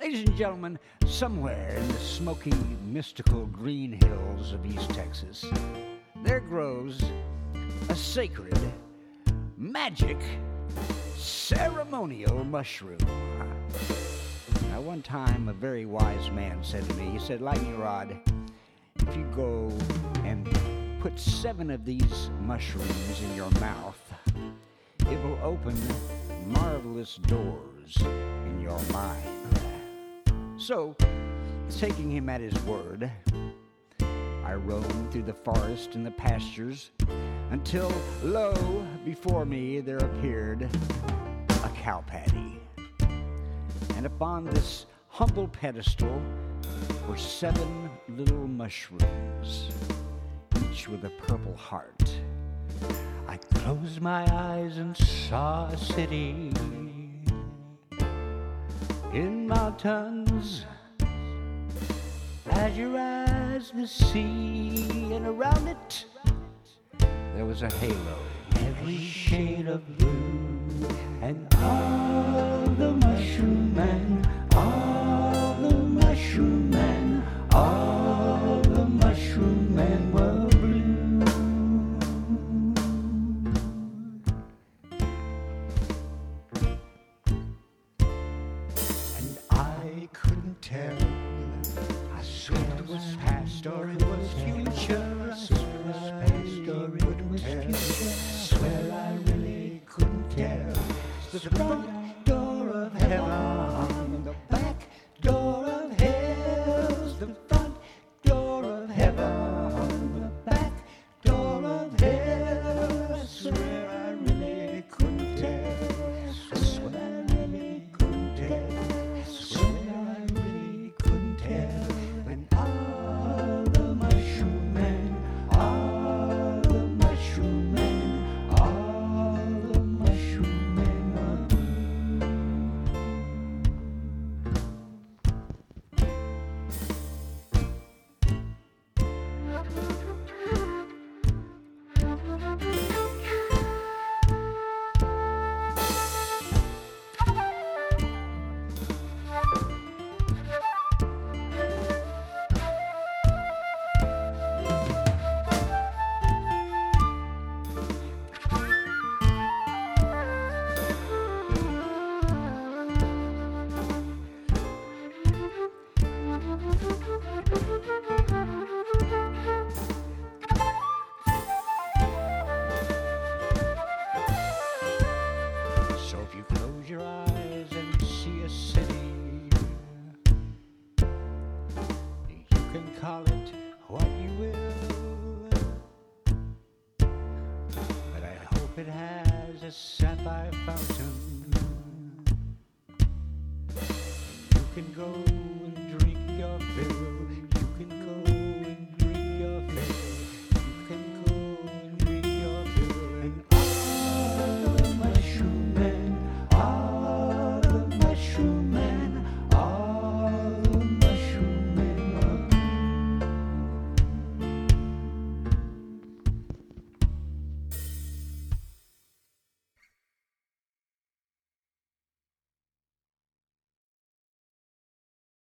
Ladies and gentlemen, somewhere in the smoky, mystical green hills of East Texas, there grows a sacred, magic, ceremonial mushroom. Now, one time, a very wise man said to me, he said, Lightning Rod, if you go and put 7 of these mushrooms in your mouth, it will open marvelous doors in your mind. So, taking him at his word, I roamed through the forest and the pastures until, lo, before me there appeared a cow patty. And upon this humble pedestal were 7 little mushrooms, each with a purple heart. I closed my eyes and saw a city in mountains, azure as the sea, and around it there was a halo, every shade of blue, and all the mushroom men, all the mushroom men, all the mushroom men were blue. And I couldn't tell, I swear it was past or it was future, I swear it was past or it was future, I swear I really couldn't tell. The front door of heaven, the back door of hell, the front door of heaven, the back door of hell. I swear I really couldn't tell. I swear I really couldn't tell. I swear I really couldn't tell. When all the mushroom men, all the mushroom men, all the mushroom men are blue. So if you close your eyes and see a city, you can call it what you will, but I hope it has a sapphire fountain. You can go